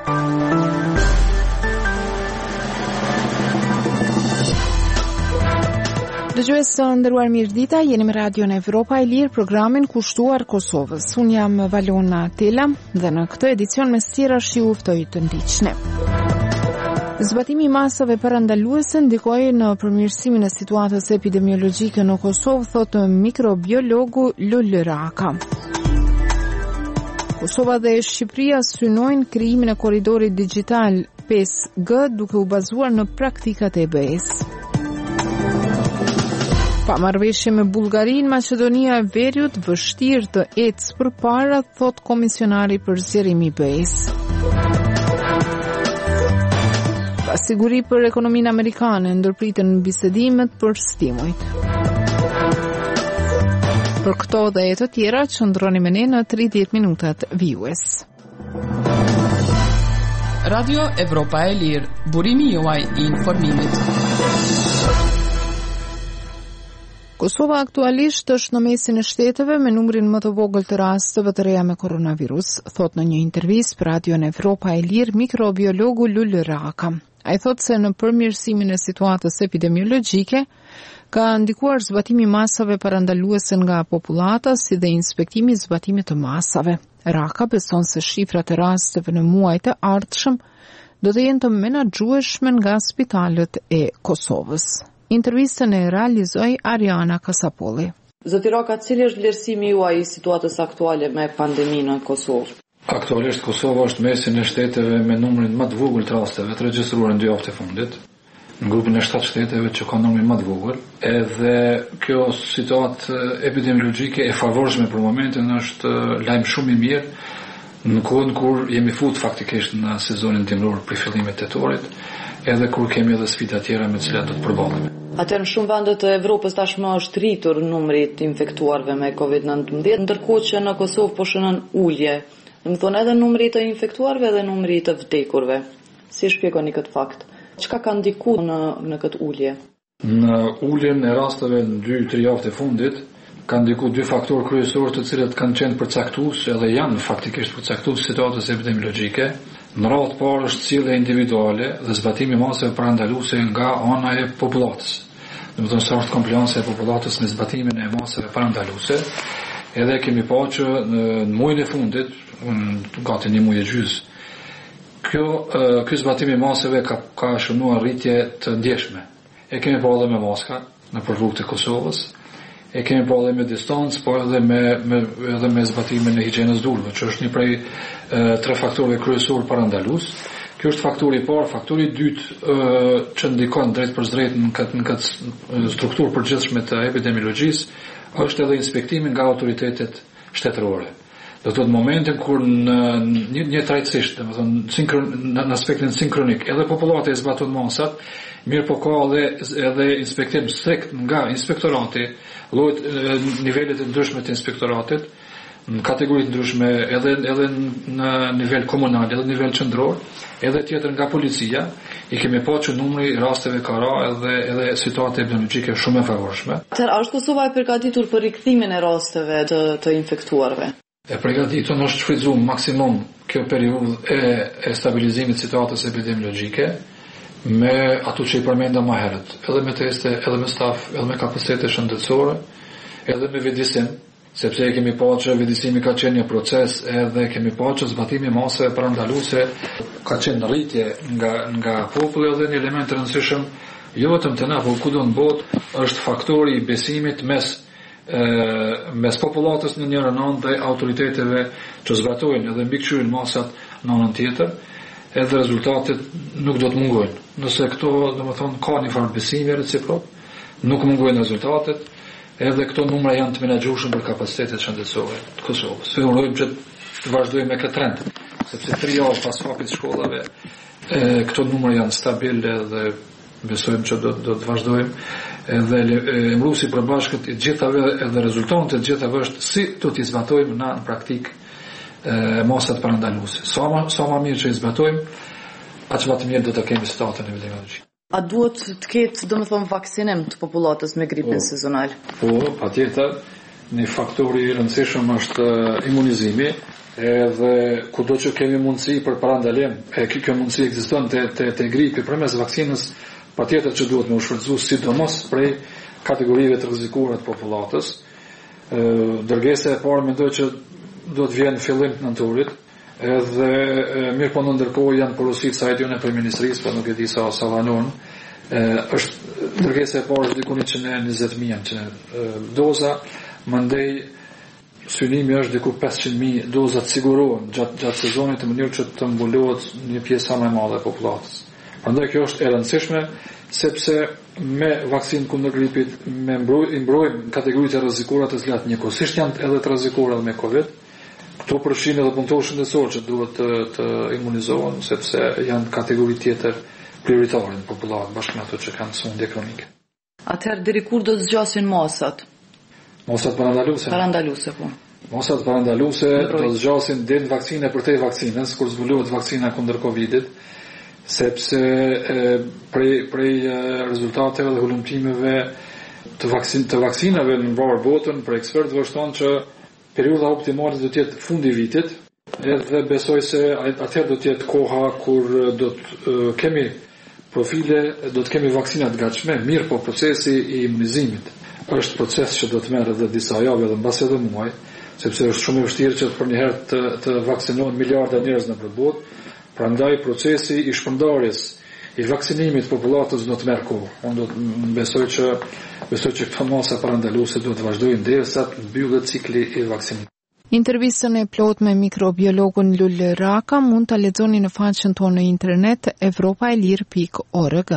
Dëgjues së nderuar mirëdita, jeni me Radion Evropa e Lirë, programin kushtuar Kosovës. Unë jam Valona Tela dhe në këtë edicion mes tjera ju ftoj të ndiqni. Zbatimi i masave parandaluese ndikoi në përmirësimin e situatës epidemiologjike në Kosovë, thotë mikrobiologu Lul Raka. Kosova dhe Shqipëria synojnë krijimin e korridorit digjital 5G duke u bazuar në praktikat e EBS. Pa marrëveshje me Bullgarinë, Maqedonia e Veriut vështirë të ecë përpara, thot komisionari për zgjerim i BE-s. Pasiguri për ekonominë amerikane, ndërpriten bisedimet për stimujt. Për këto dhe e të tjera, qëndroni me ne në 30 minutat vijues. Radio Evropa e Lirë, burimi juaj i informimit. Kosova aktualisht është në mesin e shteteve me numrin më të vogël të rasteve të reja me koronavirus, thot në një intervistë për Radion Evropa e Lirë mikrobiologu Lul Raka. Ai thot se në përmirësimin e situatës epidemiologjike ka ndikuar zbatimi i masave parandaluese nga popullata, si dhe inspektimi i zbatimit të masave. Raka beson se shifrat e rasteve në muajt e ardhshëm do të jenë të menaxhueshme nga spitalet e Kosovës. Intervistën e realizoi Ariana Kasapolli. Zoti Raka, cili është vlerësimi juaj i situatës aktuale me pandeminë në Kosovë? Aktualisht Kosova është mesin e shteteve me numrin më të vogël të rasteve të regjistruar në 2 javët e fundit, në grupin e 7 shteteve që ka numrin më të vogël, edhe kjo situatë epidemiologjike e favorshme për momentin është lajm shumë i mirë në kohën kur jemi fut faktikisht në sezonin dimror për fillimin e tetorit, edhe kur kemi edhe sfida tjera me të cilat do të përballemi. Atëherë në shumë vende të Evropës tashmë është rritur numri i infektuarve me COVID-19, ndërkohë që në Kosovë po shënon ulje. Domethënë edhe numri të infektuarve dhe numri të vdekurve. Si shpjegoni këtë fakt? Çka ka ndikuar në këtë ulje? Në uljen e rasteve në 2-3 javët e fundit kanë ndikuar 2 faktorë kryesorë të cilët kanë qenë përcaktues edhe janë faktikisht përcaktues situatës epidemiologjike. Në radhë parë është sjellja individuale dhe zbatimi i masave parandaluese nga ana e popullatës. Domethënë sa është komplianca e popullatës në zbatimin e masave parandaluese. Edhe kemi parë që në muajin e fundit, gati një muaj e gjys, ky zbatim i masave ka shënuar rritje të ndjeshme. E kemi parë edhe me maska në rrugët e Kosovës. E kemi pa edhe me distancë, po edhe me zbatimin e higjienës durve, që është një prej 3 faktorëve kryesorë parandalues. Kjo është faktori i parë. Faktori i dytë që ndikon drejt për drejt në këtë strukturë përgjithshme të epidemiologjisë është edhe inspektimi nga autoritetet shtetërore. Do të thotë momentin kur në një trajtësisht, domethënë në aspektin sinkronik, edhe popullata e zbaton masat, mirë po ka edhe inspektim strikt nga inspektorati, llojet nivelet e ndryshme të inspektoratit, në kategori të ndryshme edhe në nivel komunal, edhe në nivel qendror, edhe tjetër nga policia. I kemi pa që numri rasteve ka ra edhe situata epidemiologjike shumë e favorshme. Atëherë është Kosova e përgatitur për rikthimin e rasteve të infektuarve? E përgatitur është shfrytzuar maksimum kjo periudhë e stabilizimit të situatës epidemiologjike me ato që i përmenda më herët, edhe me teste, edhe me staf, edhe me kapacitete shëndetësore, edhe me vedisim, sepse e kemi pa që vedisimi ka qenë një proces, edhe kemi pa që zbatimi i masave parandaluese ka qenë në rritje nga populli, edhe një element të rëndësishëm jo vetëm të na, por kudo në botë, është faktori i besimit mes popullatës në njëra anë dhe autoriteteve që zbatojnë edhe mbikëqyrojnë masat në anën tjetër, edhe rezultatet nuk do të mungojnë. Nëse këto, domethënë, ka një farë besimi reciprok, nuk mungojnë rezultatet, edhe këto numra janë të menaxhueshëm për kapacitetet shëndetësore të Kosovës. Ne urojmë që të vazhdojmë me këtë trend, sepse 3 javë pas hapit të shkollave, këto numra janë stabile dhe besojmë që do të vazhdojmë, edhe emëruesi i përbashkët i gjithave edhe rezultatet e gjithave është si do t'i zbatojmë në praktik masat parandaluese. Sa më mirë që i zbatojmë, aq më të mirë do të kemi situatën epidemiologjike. A duhet të ketë, domethënë, vaksinim të popullatës me gripin sezonal? Po, patjetër. Një faktor i rëndësishëm është imunizimi, Edhe kudo që kemi mundësi për parandalim, kjo mundësi ekziston te gripi përmes vaksinës, patjetër që duhet me u shfrytëzu sidomos prej kategorive të rrezikuara të popullatës. Dërgesa e parë mendoj që do të vjen në fillim të nëntorit, edhe mirë po ndërkohë janë porositë sa e për ministrisë, po nuk e di sa vanon. Është dërgesa e parë është diku 120.000 që doza, mandej synimi është diku 500.000 doza të sigurohen gjatë sezonit në mënyrë që të mbulohet një pjesë sa më e madhe e popullatës. Prandaj kjo është e rëndësishme sepse me vaksinë kundër gripit me mbrojmë kategoritë e rrezikuara të cilat njëkohësisht janë edhe të rrezikuara me Covid. Këto përfshin edhe punëtorë shëndetësorë që duhet të imunizohen sepse janë kategori tjetër prioritare në popullat bashkë me ato që kanë sëmundje kronike. Atëherë deri kur do të zgjasin masat? Mosat parandaluese, po. Mosat parandaluese do të zgjasin deri në vaksinë e përtej vaksinës, kur zbulohet vaksina kundër Covidit, sepse prej rezultateve dhe hulumtimeve të vaksinave në mbarë botën, për ekspertëve është thonë që periudha optimale do të jetë fundi i vitit, edhe besoj se atëherë do të jetë koha kur do të kemi profile, do të kemi vaksinat gatshme, mirë po procesi i imunizimit është proces që do të merë edhe disa javë edhe mbas edhe muaj, sepse është shumë e vështirë që për një herë të vaksinohen miliarda njerëz në botë, prandaj procesi i shpërndarjes i vaksinimit popullatës do të merë kohë. Unë do të besoj që këto masa parandaluese do të vazhdojnë derisa të mbyllet cikli i vaksinimit. Intervistën e plot me mikrobiologun Lul Raka mund ta lexoni në faqen tonë në internet evropaelir.org.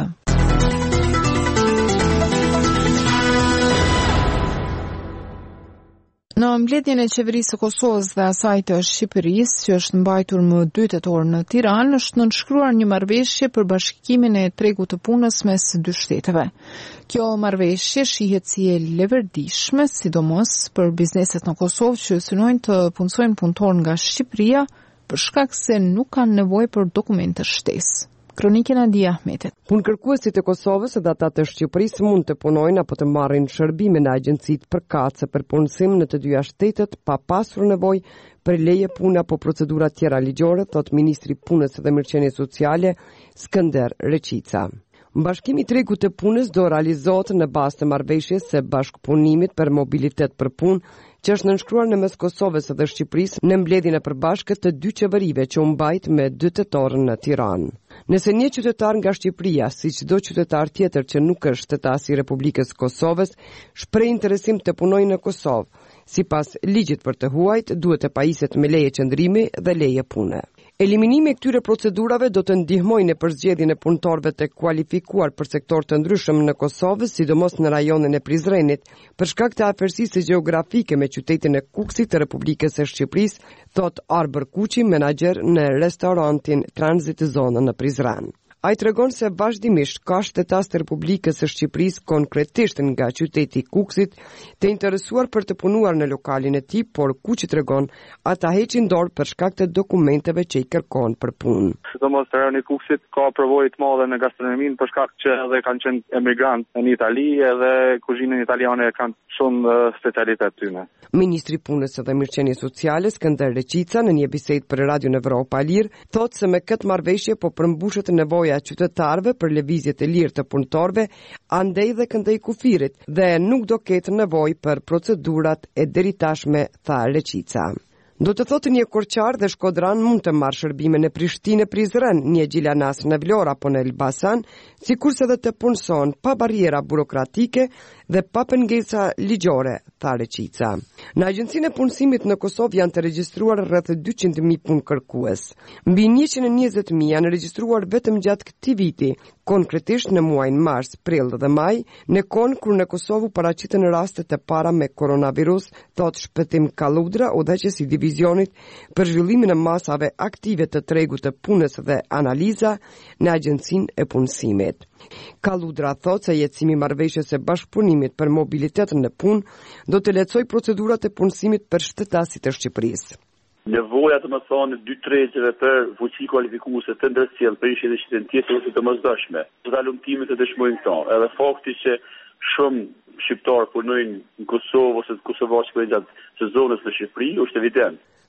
Në mbledhjen e qeverisë së Kosovës dhe asaj të Shqipërisë, që është mbajtur më 2 tetor në Tiranë, është nënshkruar një marrëveshje për bashkimin e tregut të punës mes dy shteteve. Kjo marrëveshje shihet si e leverdishme, sidomos për bizneset në Kosovë që synojnë të punësojnë punëtor nga Shqipëria për shkak se nuk kanë nevojë për dokumente shtesë. Kronikën e Adi Ahmetit. Punkërkuesit e Kosovës dhe ata të Shqipërisë mund të punojnë apo të marrin shërbime në agjencitë përkatëse për punësim në të dyja shtetet pa pasur nevojë për leje pune apo procedura tjera ligjore, thot Ministri i Punës dhe Mirëqenies Sociale Skënder Reqica. Bashkimi i tregut të punës do realizohet në bazë të marrëveshjes së bashkëpunimit për mobilitet për punë, që është nënshkruar në mes Kosovës dhe Shqipërisë në mbledhjen e përbashkët të dy qeverive që u mbajt me 2 tetor në Tiranë. Nëse një qytetar nga Shqipëria, si çdo qytetar tjetër që nuk është shtetasi i Republikës Kosovës, shpreh interesim të punojë në Kosovë, sipas ligjit për të huajt duhet të pajiset me leje qëndrimi dhe leje pune. Eliminimi i këtyre procedurave do të ndihmojë në përzgjedhjen e punëtorëve të kualifikuar për sektor të ndryshëm në Kosovë, sidomos në rajonin e Prizrenit, për shkak të afërsisë gjeografike me qytetin e Kukësit të Republikës së Shqipërisë, thot Arber Kuçi, menaxher në restorantin Transit Zona në Prizren. Ai tregon se vazhdimisht ka shtetas të Republikës së Shqipërisë, konkretisht nga qyteti i Kukësit, të interesuar për të punuar në lokalin e tij, por Kuçi tregon ata heqin dorë për shkak të dokumenteve që i kërkon për punë. Sidomos rajoni i Kukësit ka përvojë të mëdha në gastronominë për shkak që edhe kanë qenë emigrantë në Itali edhe kuzhinën italiane kanë shumë specialitet tyne. Ministri i Punës dhe Mirëqenies Sociale Skënder Reqica në një bisedë për Radio Evropa e Lirë thotë se me këtë marrëveshje po përmbushet nevoja qytetarëve për lëvizje të lirë të punëtorëve, andej dhe këndej kufirit dhe nuk do ketë nevojë për procedurat e deritashme, tha Reqica. Do të thotë një Korçar dhe Shkodran mund të marrë shërbime në Prishtinë, Prizren, një Gjilanas në Vlorë apo në Elbasan, sikurse edhe të punëson pa barriera burokratike dhe pa pengesa ligjore, tha Reqica. Në Agjencinë e Punësimit në Kosovë janë të regjistruar rreth 200.000 punëkërkues. Mbi 120.000 janë regjistruar vetëm gjatë këtij viti, konkretisht në muajin mars, prill dhe maj, në kohë kur në Kosovë paraqiten rastet e para me koronavirus, thot Shpëtim Kalludra, udhëheqësi i divizionit për zhvillimin e masave aktive të tregut të punës dhe analiza në Agjencinë e Punësimit. Kalludra thot se jetësimi i marrëveshjes së bashkëpunimit për mobilitetin në punë do të lehtësojë procedurat e punësimit për shtetasit e Shqipërisë. Nevoja të më thonë 2 tregjeve për fuqi kualifikuese të ndërsjellë për ishje dhe qytetin tjetër ose të mëzdëshme. Të lumtimit të dëshmojnë këto. Edhe fakti që shumë shqiptarë punojnë në Kosovë ose të Kosovë që përgjat sezonës në Shqipëri është evident.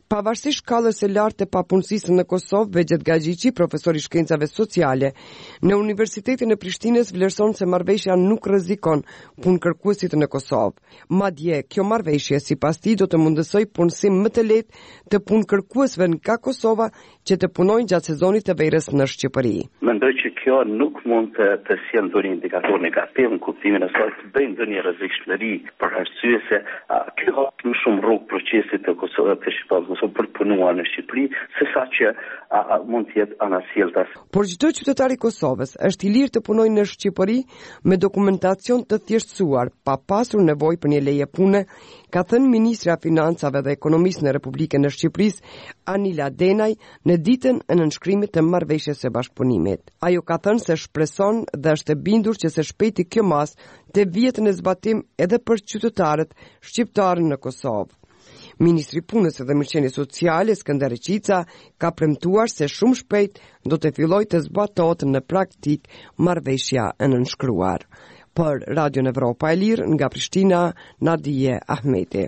Pavarësisht shkallës së lartë të papunësisë në Kosovë, Vexhet Gaxhiçi, profesor i shkencave sociale në Universitetin e Prishtinës, vlerëson se marrëveshja nuk rrezikon punëkërkuesit në Kosovë. Madje kjo marrëveshje sipas tij do të mundësoj punësim më të lehtë të punëkërkuesve nga Kosova që të punojnë gjatë sezonit të verës në Shqipëri. Mendoj që kjo nuk mund të sjellë ndonjë indikator negativ në kuptimin e saj të bëjë ndonjë rrezikshmëri, për arsye se kjo hap më shumë rrugë procesit të Kosovës të Shqipërisë për të punuar në Shqipëri, sesa që mund të jetë anasjelltas. Por çdo qytetar i Kosovës është i lirë të punojë në Shqipëri me dokumentacion të thjeshtësuar, pa pasur nevojë për një leje pune, ka thënë Ministra e Financave dhe Ekonomisë në Republikën e Shqipërisë, Anila Denaj, në ditën e nënshkrimit të marrëveshjes së bashkëpunimit. Ajo ka thënë se shpreson dhe është e bindur që së shpejti kjo mas të vihet në zbatim edhe për qytetarët shqiptarë në Kosovë. Ministri i Punës dhe Mirëqenies Sociale, Skënder Reqica, ka premtuar se shumë shpejt do të fillojë të zbatohet në praktik marrëveshja e nënshkruar. Për Radio Evropa e Lirë, nga Prishtina, Nadije Ahmeti.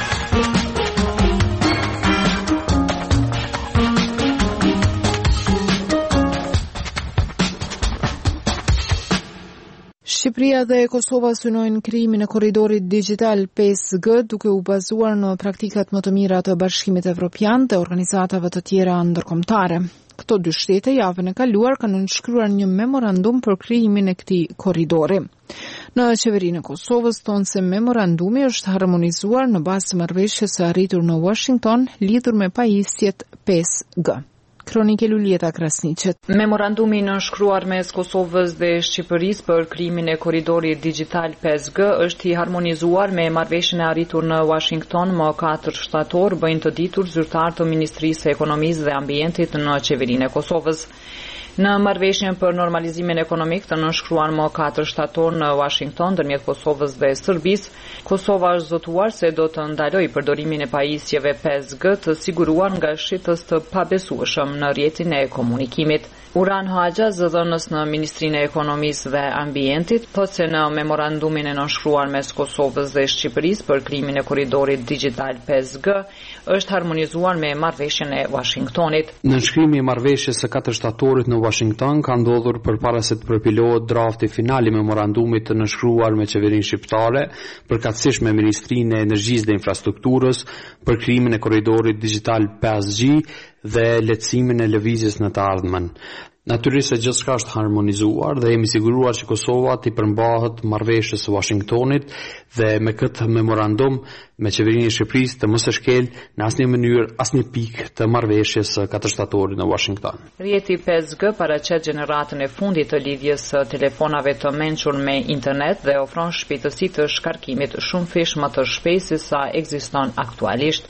Shqipëria dhe Kosova synojnë krijimin e korridorit digjital 5G duke u bazuar në praktikat më të mira të Bashkimit Evropian dhe organizatave të tjera ndërkombëtare. Këto dy shtete javën e kaluar kanë nënshkruar një memorandum për krijimin e këtij korridori. Në qeverinë e Kosovës thonë se memorandumi është harmonizuar në bazë të marrëveshjes së arritur në Washington lidhur me pajisjet 5G. Kronike Luljeta Krasniqet. Memorandumi nënshkruar mes Kosovës dhe Shqipërisë për krijimin e korridorit digjital 5G është i harmonizuar me marrëveshjen e arritur në Washington më 4 shtator, bëjnë të ditur zyrtar të Ministrisë së Ekonomisë dhe Ambientit në qeverinë e Kosovës. Në marrëveshjen për normalizimin ekonomik të nënshkruar më 4 shtator në Washington ndërmjet Kosovës dhe Serbisë, Kosova është zotuar se do të ndalojë përdorimin e pajisjeve 5G të siguruar nga shitës të pabesueshëm në rrjetin e komunikimit. Uran Haxha, zëdhënës në Ministrinë e Ekonomisë dhe Ambientit, thotë se në memorandumin e nënshkruar mes Kosovës dhe Shqipërisë për krijimin e korridorit digjital 5G është harmonizuar me marrëveshjen e Washingtonit. Nënshkrimi i marrëveshjes së 4 shtatorit në Washington ka ndodhur përpara se të përpilohet drafti final i memorandumit të nënshkruar me qeverinë shqiptare, përkatësisht me Ministrinë e Energjisë dhe Infrastrukturës për krijimin e korridorit digjital 5G dhe lehtësimin e lëvizjes në të ardhmen. Natyrisht se gjithçka është harmonizuar dhe jemi siguruar që Kosova t'i përmbahet marrëveshjes së Washingtonit dhe me këtë memorandum me qeverinë e Shqipërisë të mos e shkel në asnjë mënyrë asnjë pikë të marrëveshjes së 4 shtatorit në Washington. Rrjeti 5G paraqet gjeneratën e fundit të lidhjes së telefonave të mençur me internet dhe ofron shpejtësi të shkarkimit shumë fish më të shpejtë se sa ekziston aktualisht.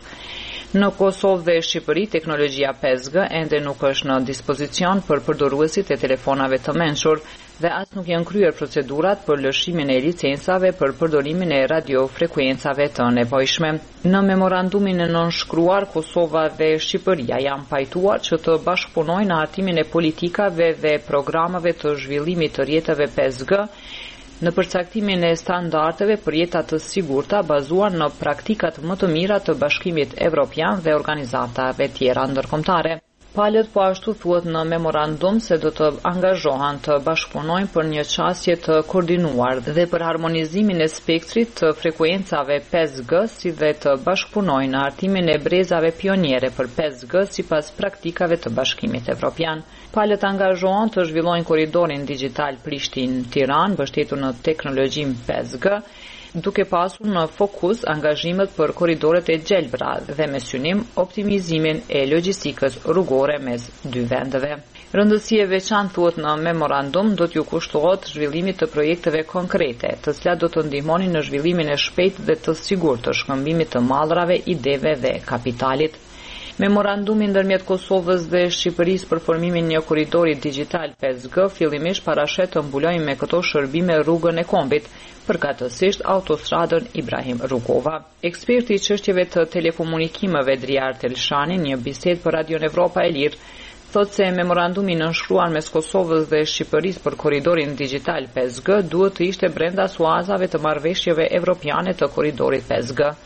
Në Kosovë dhe Shqipëri, teknologjia 5G ende nuk është në dispozicion për përdoruesit e telefonave të mençur dhe as nuk janë kryer procedurat për lëshimin e licencave për përdorimin e radiofrekuencave të nevojshme. Në memorandumin e nënshkruar, Kosova dhe Shqipëria janë pajtuar që të bashkëpunojnë në hartimin e politikave dhe programeve të zhvillimit të rrjeteve 5G në përcaktimin e standardeve për jeta të sigurta bazuar në praktikat më të mira të Bashkimit Evropian dhe organizatave tjera ndërkombëtare. Palët po ashtu thuhet në memorandum se do të angazhohen të bashkëpunojnë për një qasje të koordinuar dhe për harmonizimin e spektrit të frekuencave 5G si dhe të bashkëpunojnë në hartimin e brezave pioniere për 5G sipas praktikave të Bashkimit Evropian. Palët angazhohen të zhvillojnë korridorin digjital Prishtinë-Tiranë mbështetur në teknologjinë 5G, duke pasur në fokus angazhimet për korridoret e gjelbra dhe me synim optimizimin e logjistikës rrugore mes dy vendeve. Rëndësi e veçantë thuhet në memorandum do t'ju kushtohet zhvillimit të projekteve konkrete, të cilat do të ndihmonin në zhvillimin e shpejtë dhe të sigurt të shkëmbimit të mallrave, ideve dhe kapitalit. Memorandumi ndërmjet Kosovës dhe Shqipërisë për formimin një korridori digjital 5G fillimisht parashet të mbulojnë me këto shërbime rrugën e kombit, përkatësisht autostradën Ibrahim Rugova. Eksperti i çështjeve të telekomunikimeve Driar Telshani, një bisedë për Radio Evropa e Lirë, thotë se memorandumi nënshkruar mes Kosovës dhe Shqipërisë për korridorin digjital 5G duhet të ishte brenda suazave të marrëveshjeve evropiane të korridorit 5G.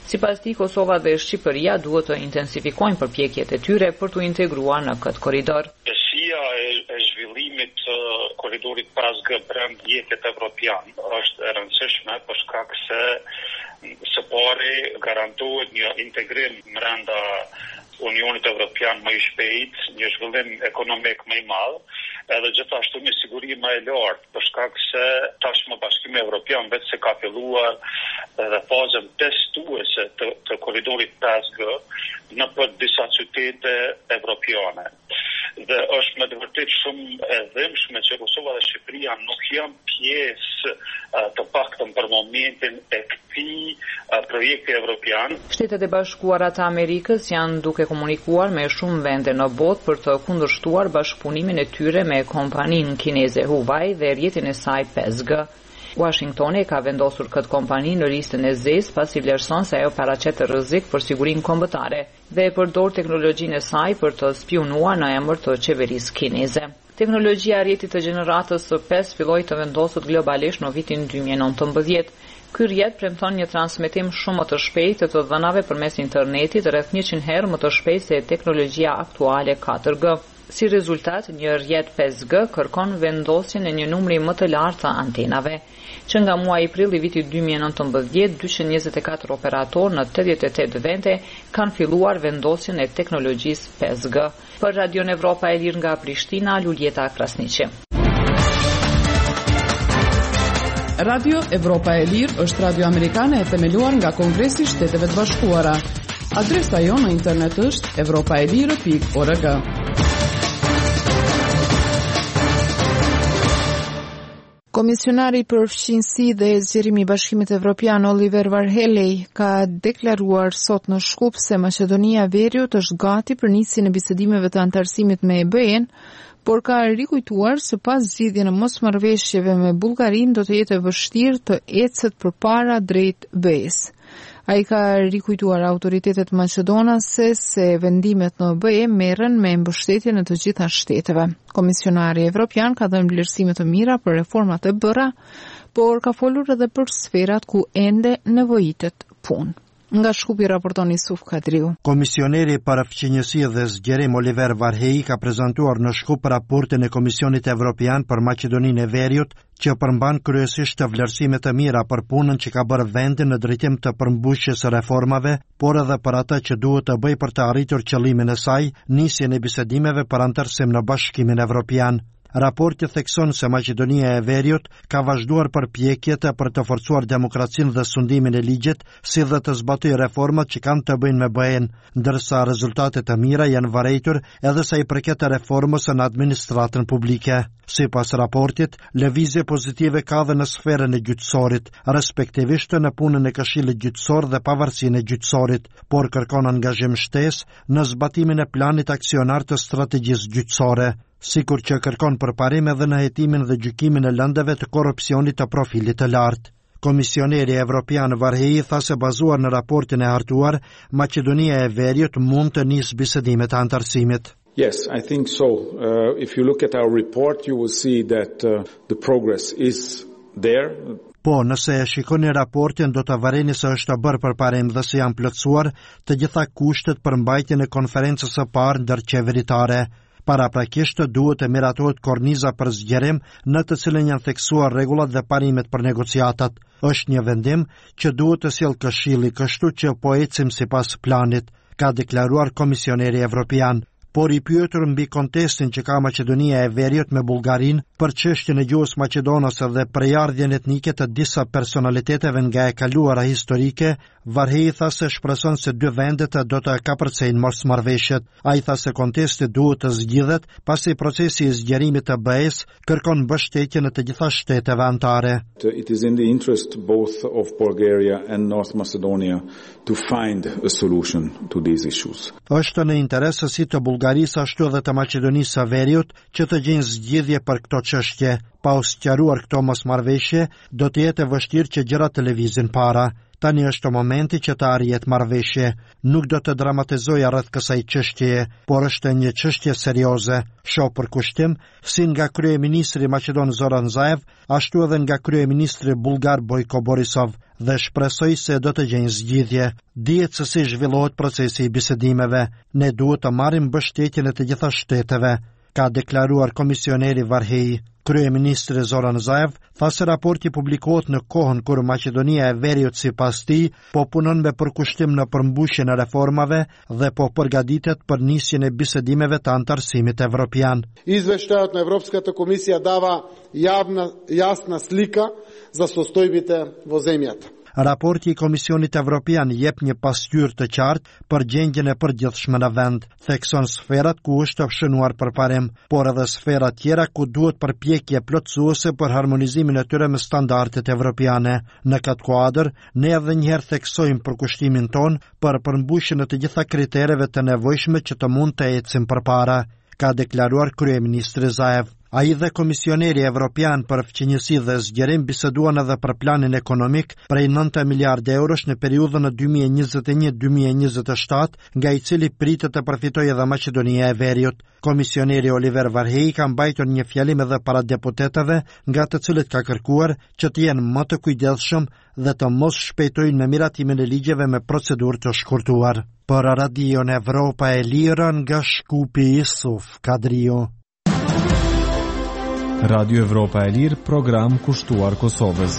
Sipas tij, Kosova dhe Shqipëria duhet të intensifikojnë përpjekjet e tyre për t'u integruar në këtë korridor. E zhvillimit të korridorit 5G brenda mjetit evropian është e rëndësishme për shkak se së pari garantohet një integrim brenda Unionit Evropian më i shpejt, një zhvillim ekonomik më i madh, edhe gjithashtu një siguri më e lartë, për shkak se tashmë Bashkimi Evropian vetë se ka filluar edhe fazën testuese të korridorit 5G në për disa qytete evropiane. Dhe është me të vërtet shumë e dhimbshme që Kosova dhe Shqipëria nuk janë pjesë të paktën për momentin e këtij projekti evropian. Shtetet e Bashkuara të Amerikës janë duke komunikuar me shumë vende në botë për të kundërshtuar bashkëpunimin e tyre me kompaninë kineze Huawei dhe rrjetin e saj 5G. Washingtoni ka vendosur këtë kompani në listën e zezë pasi vlerëson se ajo paraqet rrezik për sigurinë kombëtare dhe e përdor teknologjinë e saj për të spionuar në emër të qeverisë kineze. Teknologjia e rrjetit të gjeneratës së 5 filloi të vendoset globalisht në vitin 2019. Ky rrjet premton një transmetim shumë më të shpejtë të dhënave përmes internetit, rreth 100 herë më të shpejtë se teknologjia aktuale 4G. Si rezultat, një rrjet 5G kërkon vendosjen e një numri më të lartë të antenave. Që nga muaji prill i vitit 2019, 224 operatorë në 88 vende kanë filluar vendosjen e teknologjisë 5G. Për Radio Evropa e Lirë nga Prishtina, Luljeta Krasniqi. Radio Evropa e Lirë është radio amerikane e themeluar nga Kongresi i Shteteve të Bashkuara. Adresa jonë në internet është europaelire.org. Komisionari për fqinjësi dhe zgjerimi i Bashkimit Evropian Oliver Varhelyi ka deklaruar sot në Shkup se Maqedonia e Veriut është gati për nisjen e bisedimeve të antarësimit me EBE-n, por ka rikujtuar se pas zgjidhjen e mosmarrëveshjeve me Bullgarinë do të jetë e vështirë të ecet përpara drejt BE-s. Ai ka rikujtuar autoritetet maqedonase se vendimet në BE merren me mbështetjen e të gjitha shteteve. Komisionari Evropian ka dhënë vlerësime të mira për reformat e bëra, por ka folur edhe për sferat ku ende nevojitet punë. Nga Shkupi raporton Isuf Kadriu. Komisioneri për fqinjësi dhe zgjerim Oliver Varhelyi ka prezantuar në Shkup raportin e Komisionit Evropian për Maqedoninë e Veriut, që përmban kryesisht të vlerësime të mira për punën që ka bërë vendi në drejtim të përmbushjes së reformave, por edhe për atë që duhet të bëjë për të arritur qëllimin e saj, nisjen e bisedimeve për antarësim në Bashkimin Evropian. Raporti thekson se Maqedonia e Veriut ka vazhduar përpjekjet për të forcuar demokracinë dhe sundimin e ligjit, si dhe të zbatojë reformat që kanë të bëjnë me BE-n, ndërsa rezultatet e mira janë vërejtur edhe sa i përket reformës në administratën publike. Sipas raportit, lëvizje pozitive ka dhe në sferën e gjyqësorit, respektivisht në punën e Këshillit Gjyqësor dhe pavarësinë e gjyqësorit, por kërkon angazhim shtesë në zbatimin e planit aksionar të strategjisë gjyqësore, sikur që kërkon përparim edhe në hetimin dhe gjykimin e lëndeve të korrupsionit të profilit të lartë. Komisioneri Evropian Varhelyi tha se bazuar në raportin e hartuar, Maqedonia e Veriut mund të nisë bisedimet e antarësimit. Yes, I think so. If you look at our report, you will see that the progress is there. Po, nëse e shikoni raportin, do të vareni se është bërë përparim dhe se janë plotësuar të gjitha kushtet për mbajtjen e konferencës së parë ndërqeveritare. Paraprakisht duhet të miratohet korniza për zgjerim në të cilën janë theksuar rregullat dhe parimet për negociatat. Është një vendim që duhet të sjellë Këshilli, kështu që po ecim sipas planit, ka deklaruar Komisioneri Evropian. Por i pyetur mbi kontestin që ka Maqedonia e Veriut me Bullgarinë për çështjen e gjuhës maqedonase dhe prejardhjen etnike të disa personaliteteve nga e kaluara historike, Varhelyi tha se shpreson se dy vendet do të kapërcejnë mosmarrëveshjet. Ai tha se kontesti duhet të zgjidhet pasi procesi i zgjerimit të BE-s kërkon mbështetjen e të gjitha shteteve anëtare. It is in the interest both of Bulgaria and North Macedonia to find a solution to these issues. Është në interes si të Bullgarisë ashtu edhe të Maqedonisë së Veriut që të gjejnë zgjidhje për këto çështje. Pa u sqaruar këto mosmarrëveshje, do të jetë vështirë që gjërat të lëvizin para. Tani është momenti që të arrihet marrëveshje. Nuk do të dramatizojë rreth kësaj çështjeje, por është një çështje serioze. Shoh për kushtim si nga kryeministri maqedon Zoran Zaev, ashtu edhe nga kryeministri bullgar Bojko Borisov. dhe shpresoj se do të gjejnë zgjidhje. Dihet se si zhvillohet procesi i bisedimeve. Ne duhet të marrim mbështetjen e të gjitha shteteve, ka deklaruar komisioneri Varhej. Kryeministri Zoran Zaev tha se raporti publikohet në kohën kur Maqedonia e Veriut sipas tij po punon me përkushtim në përmbushjen e reformave dhe po përgatitet për nisjen e bisedimeve të antarësimit evropian. Izveštajот na Evropskата комисија dava jasna slika za sostojbite vo zemјата. Raporti i Komisionit Evropian jep një pasqyrë të qartë për gjendjen e përgjithshme në vend, thekson sferat ku është të shënuar përparim, por edhe sfera tjera ku duhet përpjekje plotësuese për harmonizimin e tyre me standardet evropiane. Në këtë kuadër, ne edhe njëherë theksojmë përkushtimin ton për përmbushjen e të gjitha kritereve të nevojshme që të mund të ecim përpara, ka deklaruar kryeministri Zaev. Ai dhe komisioneri evropian për fqinjësi dhe zgjerim biseduan edhe për planin ekonomik prej 9 miliardë eurosh në periudhën e 2021-2027, nga i cili pritet të përfitojë edhe Maqedonia e Veriut. Komisioneri Oliver Varhej ka mbajtur një fjalim edhe para deputetëve, nga të cilët ka kërkuar që të jenë më të kujdesshëm dhe të mos shpejtojnë me miratimin e ligjeve me procedurë të shkurtuar. Për Radion Evropa e Lirë nga Shkupi Isuf Kadrio. Radio Evropa e Lirë, program kushtuar Kosovës.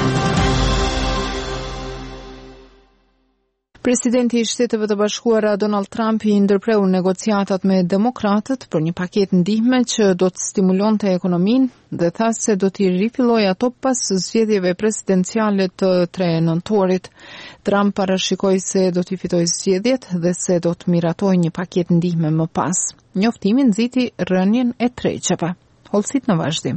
Presidenti i Shteteve të Bashkuara Donald Trump i ndërpreu negociatat me demokratët për një paketë ndihme që do të stimulonte ekonominë dhe tha se do t'i rifillojë ato pas zgjedhjeve presidenciale të 3 nëntorit. Trump parashikoi se do t'i fitojë zgjedhjet dhe se do të miratojë një paketë ndihme më pas. Njoftimi nxiti rënien e treqeve. Holsit në vazhdim.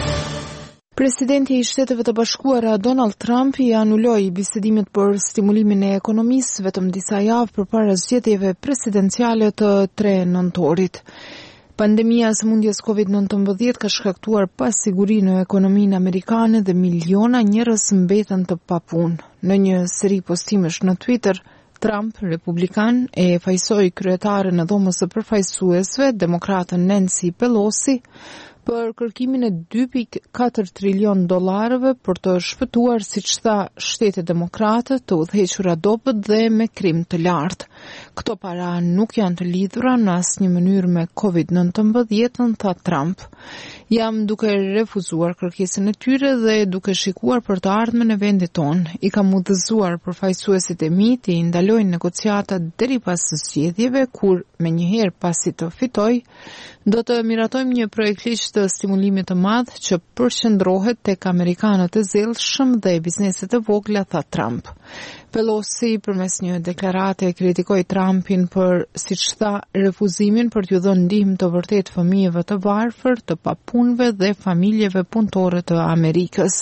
Presidenti i Shteteve të Bashkuara Donald Trump i anuloi bisedimet për stimulimin e ekonomisë vetëm disa javë përpara zgjedhjeve presidenciale të 3 nëntorit. Pandemia e sëmundjes COVID-19 ka shkaktuar pasiguri në ekonominë amerikane dhe miliona njerëz mbeten të papunë. Në një seri postimesh në Twitter, Trump, republikan, e fajsoi kryetaren e Dhomës së Përfaqësuesve, demokratën Nancy Pelosi, për kërkimin e $2.4 trilion për të shpëtuar, siç tha, shtetet demokrate të udhëhequra dobët dhe me krim të lartë. Këto para nuk janë të lidhura në asnjë mënyrë me COVID-19, tha Trump. Jam duke refuzuar kërkesën e tyre dhe duke shikuar për të ardhmen e vendit tonë. I kam udhëzuar përfaqësuesit e mi të ndalojnë negociatat deri pas zgjedhjeve, kur menjëherë pasi të fitoj, do të miratojmë një projekt ligj të stimulimit të madh që përqendrohet tek amerikanët e zellshëm dhe bizneset e vogla, tha Trump. Pelosi përmes një deklarate kritikoi Trumpin për, siç tha, refuzimin për t'ju dhënë ndihmë të vërtet fëmijëve të varfër, të papunëve dhe familjeve punëtore të Amerikës.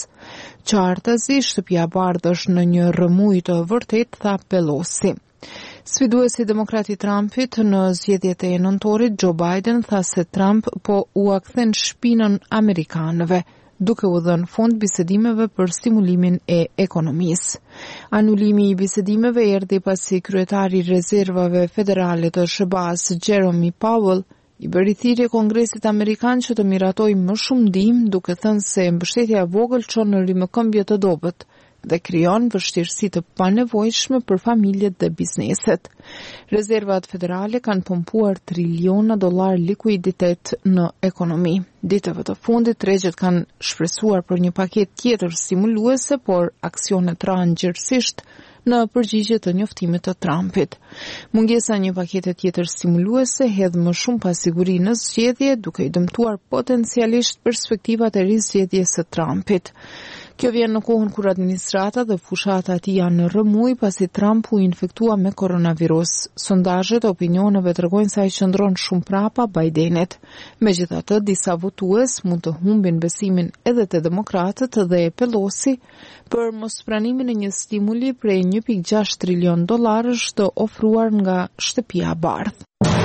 Qartazi, shtëpia e bardhë është në një rrëmuj të vërtet, tha Pelosi. Sfiduesi demokrati Trumpit në zgjedhjet e nëntorit, Joe Biden tha se Trump po u kthen shpinën amerikanëve, duke u dhënë fund bisedimeve për stimulimin e ekonomisë. Anulimi i bisedimeve erdhi pasi kryetari i rezervave federale të SHBA-s, Jeremy Powell, i bëri thirrje Kongresit Amerikan që të miratoj më shumë ndihmë, duke thënë se mbështetja e vogël çon në rimëkëmbje të dobët dhe krijon vështirësi të panevojshme për familjet dhe bizneset. Rezervat federale kanë pompuar triliona dollar likuiditet në ekonomi. Ditëve të fundit, tregjet kanë shpresuar për një paketë tjetër stimuluese, por aksionet ranë gjërësisht në përgjigje të njoftimit të Trumpit. Mungesa një pakete tjetër stimuluese hedh më shumë pasiguri në zgjedhje, duke i dëmtuar potencialisht perspektivat e rizgjedhjes së Trumpit. Kjo vjen në kohën kur administrata dhe fushat e tij janë në rrëmuj pasi Trump u infektua me koronavirus. Sondazhet e opinioneve tregojnë se ai qëndron shumë prapa Bidenit. Megjithatë, disa votues mund të humbin besimin edhe te demokratët dhe Pelosi për mospranimin e një stimuli prej $1.6 trilion të ofruar nga shtëpia e bardhë.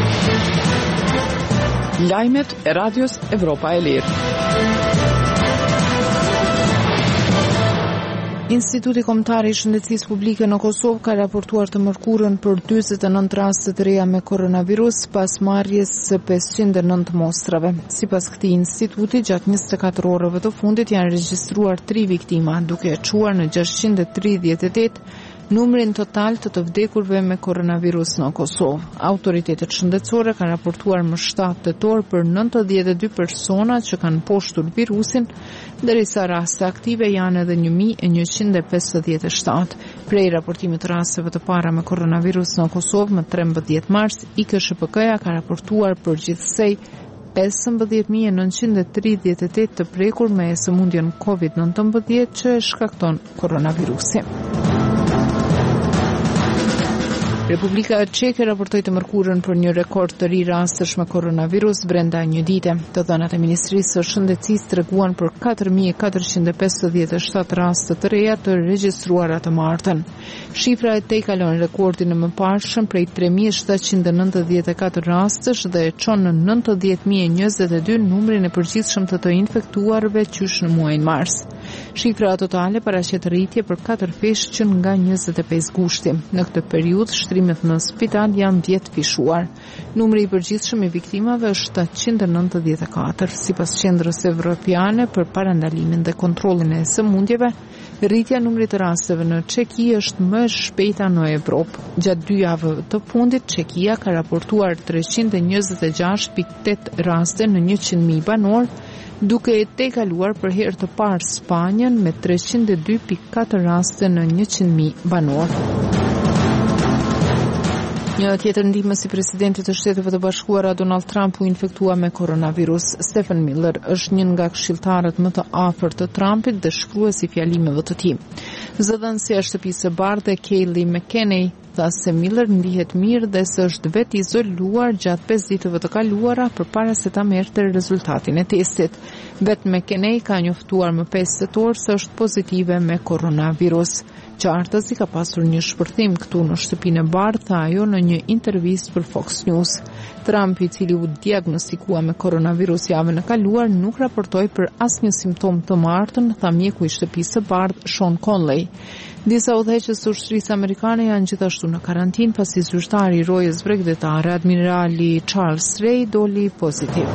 Lajmet e Radios Evropa e Lirë. Instituti Kombëtar i Shëndetësisë Publike në Kosovë ka raportuar të mërkurën për 49 raste të reja me koronavirus pas marrjes së 509 mostrave. Sipas këtij instituti, gjatë 24 orëve të fundit janë regjistruar 3 viktima, duke e çuar në 638 numrin total të vdekurve me koronavirus në Kosovë. Autoritetet shëndetësore kanë raportuar më 7 tetor për 92 persona që kanë poshtur virusin, ndërsa raste aktive janë edhe 1157. Prej raportimit të rasteve të para me koronavirus në Kosovë më 13 mars, IKSHPK-ja ka raportuar përgjithsej 15.938 të prekur me sëmundjen COVID-19 që shkakton koronavirusi. Republika Çeke raportoi të mërkurën për një rekord të ri rastësh me koronavirus brenda një dite. Të dhënat e Ministrisë së Shëndetësisë treguan për 4.457 raste të reja të regjistruara të martën. Shifra e tejkalon rekordin e mëparshëm prej 3.794 rastësh dhe e çon në 90.022 numrin e përgjithshëm të infektuarve qysh në muajin mars. Shifra totale paraqet rritje për 4 feshqën nga 25 gushti. Në këtë periudhë shtrimet në spital janë 10 fishuar. Numri i përgjithshëm i viktimave është 794. Sipas Qendrës Evropiane për parandalimin dhe kontrollin e sëmundjeve, rritja e numrit të rasteve në Çeki është më e shpejta në Evropë. Gjatë 2 javëve të fundit, Çekia ka raportuar 326.8 raste në 100.000 banor, duke e tejkaluar për herë të parë Spanjën me 302.4 raste në 100.000 banor. Një tjetër ndihmës i presidentit të Shteteve të Bashkuara Donald Trump u infektua me koronavirus. Stephen Miller është një nga këshilltarët më të afërt të Trumpit dhe shkruesi fjalimeve të tij. Zëdhënësia e Shtëpisë së Bardhë Kayleigh McEnany tha se Miller ndihet mirë dhe se është vetë izoluar gjatë 5 ditëve të kaluara përpara se ta merrte rezultatin e testit. Vetë McEnany ka njoftuar më 5 tetor se është pozitive me koronavirus. Qartësi ka pasur një shpërthim këtu në shtëpinë e Bardhë, tha ajo në një intervistë për Fox News. Trump, i cili u diagnostikua me koronavirus javën e kaluar, nuk raportoi për asnjë simptom të martën, tha mjeku i shtëpisë së Bardhë, Sean Conley. Disa udhëheqës së ushtrisë amerikane janë gjithashtu në karantinë pasi zyrtari i rojës bregdetare, admirali Charles Ray, doli pozitiv.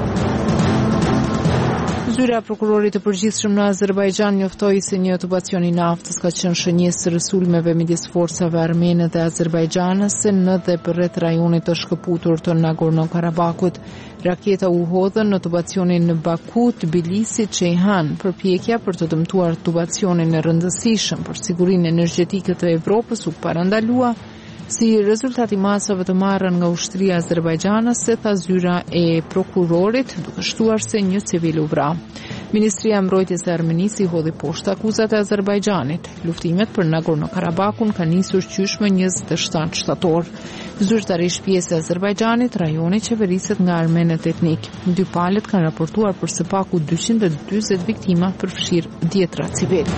Zyra prokurorit të përgjithshëm në Azerbajxhan njoftoi se një tubacion i naftës ka qenë shënjesë së sulmeve midis forcave armene dhe azerbajdxanase në dhe përreth rajonit të shkëputur të Nagorno-Karabakut. Raketa u hodhën në tubacionin në Baku, Tbilisi, Ceyhan, përpjekja për të dëmtuar tubacionin e rëndësishëm për sigurinë energjetike të Evropës u parandalua si rezultati masave të marrën nga ushtria azerbajdxanase, tha zyra e prokurorit, duke shtuar se një civil u vra. Ministria e Mbrojtjes e Armenisë i hodhi poshtë akuzat e Azerbajdxanit. Luftimet për Nagorno-Karabakun kanë nisur qysh më 27 shtator. Zyrtarisht pjesë e Azerbajdxanit, rajoni qeveriset nga armenët etnik. 2 palët kanë raportuar për së paku 240 viktima, përfshirë 10 civil.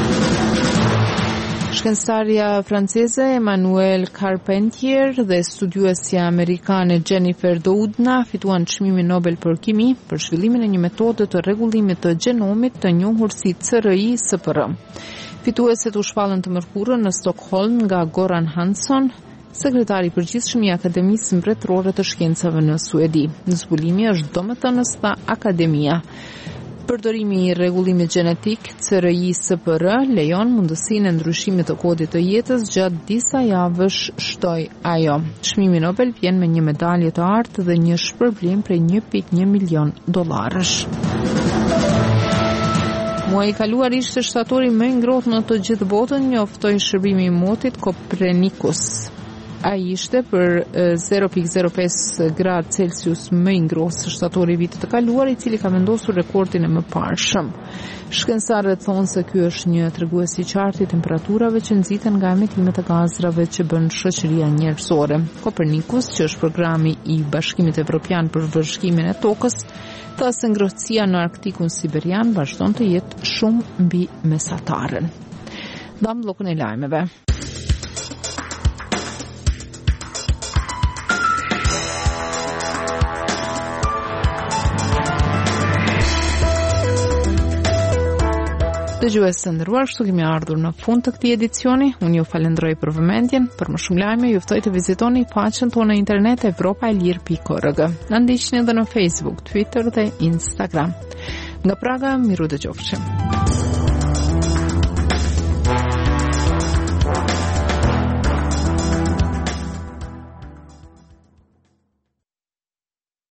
Shkencëtarja franceze Emmanuelle Carpentier dhe studiuesja amerikane Jennifer Doudna fituan çmimin Nobel për kimi për zhvillimin e një metode të rregullimit të gjenomit të njohur si CRI-SPR. Fituesit u shpallën të mërkurën në Stockholm nga Goran Hansson, sekretari i përgjithshëm i Akademisë Mbretërore të Shkencave në Suedi. Zbulimi është domethënës, tha akademia. Përdorimi i rregullimit gjenetik CRI-SPR lejon mundësinë e ndryshimit të kodit të jetës gjatë disa javësh, shtoi ajo. Çmimi Nobel vjen me një medalje të artë dhe një shpërblim prej $1.1 milion. Muaji i kaluar ishte shtatori më i ngrohtë në të gjithë botën, njoftoi shërbimi i motit Copernicus. Ai ishte për 0.05 gradë Celsius më i ngrohtë se shtatori i vitit të kaluar, i cili ka vendosur rekordin e mëparshëm. Shkencëtarët thonë se ky është një tregues i qartë i temperaturave që nxiten nga emetimet e gazrave që bën shoqëria njerëzore. Copernicus, që është programi i Bashkimit Evropian për vëzhgimin e tokës, tha se ngrohtësia në Arktikun Siberian vazhdon të jetë shumë mbi mesatarën. Dam bllokun e lajmeve. Të Dëgjues të nderuar, kështu kemi ardhur në fund të këtij edicioni. Unë ju falenderoj për vëmendjen. Për më shumë lajme ju ftoj të vizitoni faqen tonë në internet evropaelir.org. Na ndiqni edhe në Facebook, Twitter dhe Instagram. Nga Praga, miru dëgjofshim.